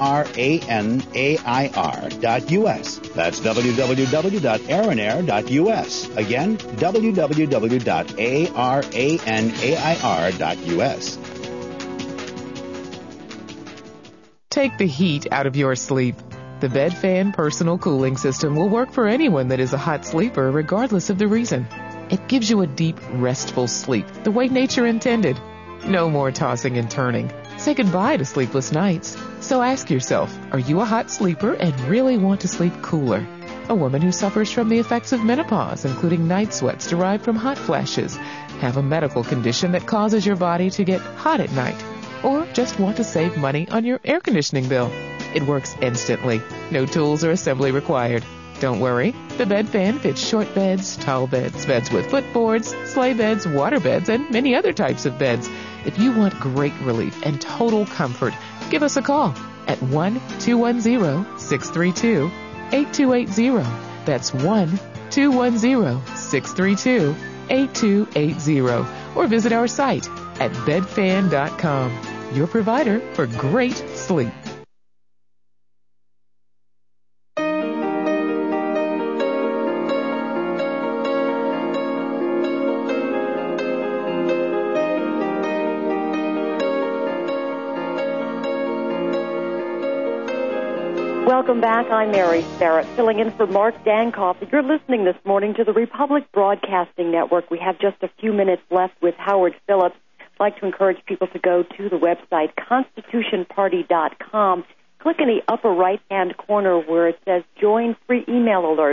aranair dot u s. That's w w w dot aranair dot u s. Again, w w w dot aranair dot u s. Take the heat out of your sleep. The Bed Fan Personal Cooling System will work for anyone that is a hot sleeper, regardless of the reason. It gives you a deep, restful sleep, the way nature intended. No more tossing and turning. Say goodbye to sleepless nights. So ask yourself, are you a hot sleeper and really want to sleep cooler? A woman who suffers from the effects of menopause, including night sweats derived from hot flashes, have a medical condition that causes your body to get hot at night, or just want to save money on your air conditioning bill. It works instantly. No tools or assembly required. Don't worry, the Bed Fan fits short beds, tall beds, beds with footboards, sleigh beds, water beds, and many other types of beds. If you want great relief and total comfort, give us a call at one two one zero, six three two, eight two eight zero. That's one two one zero, six three two, eight two eight zero. Or visit our site at bed fan dot com, your provider for great sleep. Welcome back. I'm Mary Starrett, filling in for Mark Dankoff. You're listening this morning to the Republic Broadcasting Network. We have just a few minutes left with Howard Phillips. I'd like to encourage people to go to the website, constitution party dot com. Click in the upper right-hand corner where it says Join Free Email Alerts.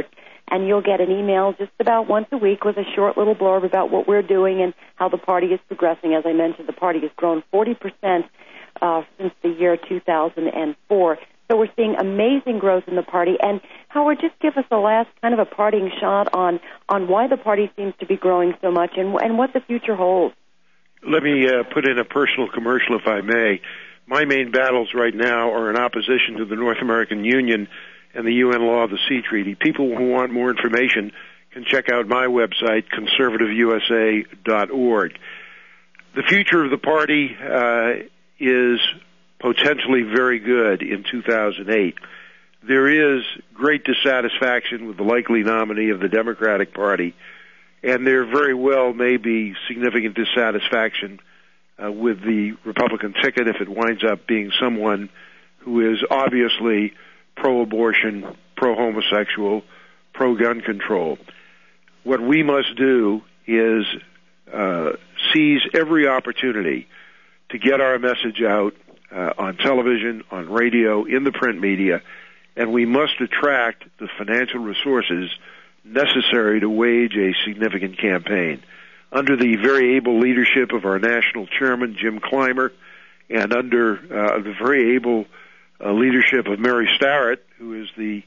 and you'll get an email just about once a week with a short little blurb about what we're doing and how the party is progressing. As I mentioned, the party has grown forty percent uh, since the year two thousand four. So we're seeing amazing growth in the party. And Howard, just give us a last kind of a parting shot on, on why the party seems to be growing so much and, and what the future holds. Let me uh, put in a personal commercial, if I may. My main battles right now are in opposition to the North American Union and the U N law of the Sea Treaty. People who want more information can check out my website, conservative U S A dot org. The future of the party uh, is potentially very good in two thousand eight. There is great dissatisfaction with the likely nominee of the Democratic Party, and there very well may be significant dissatisfaction uh, with the Republican ticket if it winds up being someone who is obviously pro-abortion, pro-homosexual, pro-gun control. What we must do is uh, seize every opportunity to get our message out uh, on television, on radio, in the print media, and we must attract the financial resources necessary to wage a significant campaign. Under the very able leadership of our national chairman, Jim Clymer, and under uh, the very able uh, leadership of Mary Starrett, who is the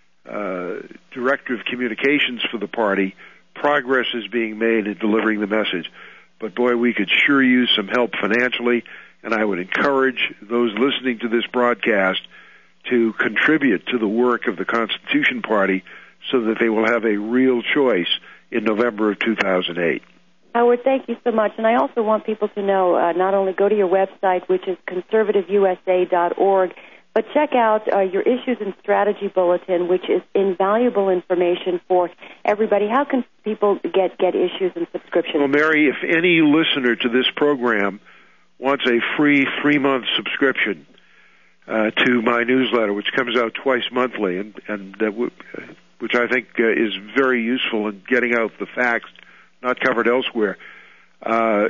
uh, director of communications for the party, progress is being made in delivering the message. But boy, we could sure use some help financially, and I would encourage those listening to this broadcast to contribute to the work of the Constitution Party so that they will have a real choice in November of two thousand eight. Howard, thank you so much. And I also want people to know, uh, not only go to your website, which is conservative U S A dot org, but check out uh, your Issues and Strategy Bulletin, which is invaluable information for everybody. How can people get, get issues and subscriptions? Well, Mary, if any listener to this program wants a free three-month subscription uh, to my newsletter, which comes out twice monthly, and, and uh, w- which I think uh, is very useful in getting out the facts not covered elsewhere, uh,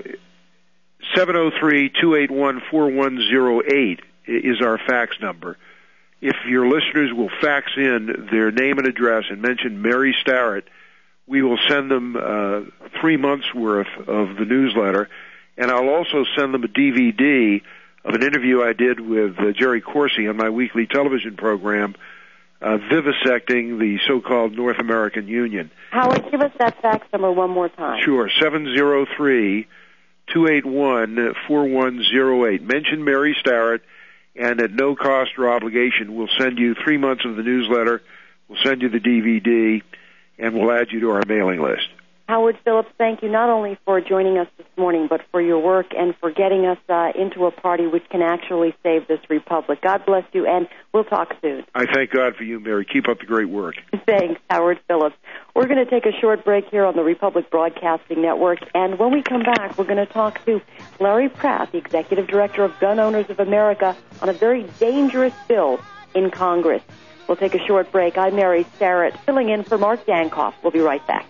seven oh three, two eight one, four one oh eight is our fax number. If your listeners will fax in their name and address and mention Mary Starrett, we will send them uh, three months' worth of the newsletter, and I'll also send them a D V D of an interview I did with uh, Jerry Corsi on my weekly television program, uh, vivisecting the so-called North American Union. Howard, give us that fax number one more time. Sure, seven oh three, two eight one, four one oh eight. Mention Mary Starrett, and at no cost or obligation, we'll send you three months of the newsletter, we'll send you the D V D, and we'll add you to our mailing list. Howard Phillips, thank you not only for joining us this morning, but for your work and for getting us uh, into a party which can actually save this republic. God bless you, and we'll talk soon. I thank God for you, Mary. Keep up the great work. Thanks, Howard Phillips. We're going to take a short break here on the Republic Broadcasting Network, and when we come back, we're going to talk to Larry Pratt, the Executive Director of Gun Owners of America, on a very dangerous bill in Congress. We'll take a short break. I'm Mary Starrett, filling in for Mark Dankoff. We'll be right back.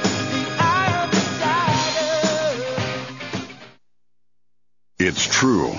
It's true.